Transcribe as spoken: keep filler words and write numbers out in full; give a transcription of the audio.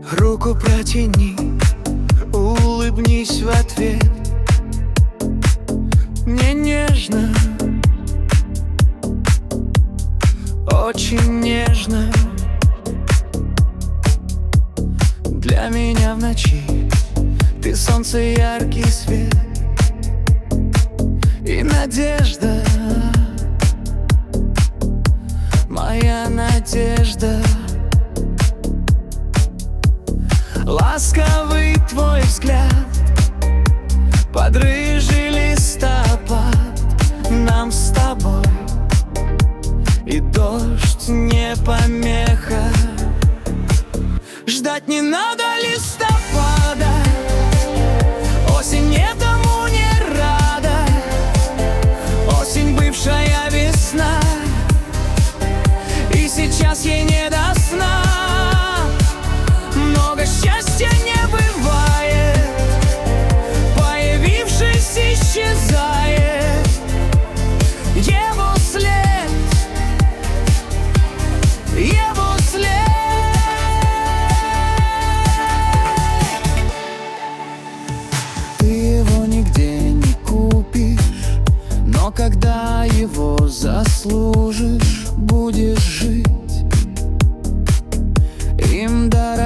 Руку протяни, улыбнись в ответ. Мне нежно, очень нежно. Для меня в ночи ты солнце, яркий свет и надежда, моя надежда. Ласковый твой взгляд под рыжий листопад. Нам с тобой и дождь не помеха. Ждать не надо листопада, осень этому не рада. Осень бывшая весна, и сейчас ей не до сна. Много счастья не бывает, появившись исчезает его след, его след. Ты его нигде не купишь, но когда его заслужишь, будешь жить им дорого.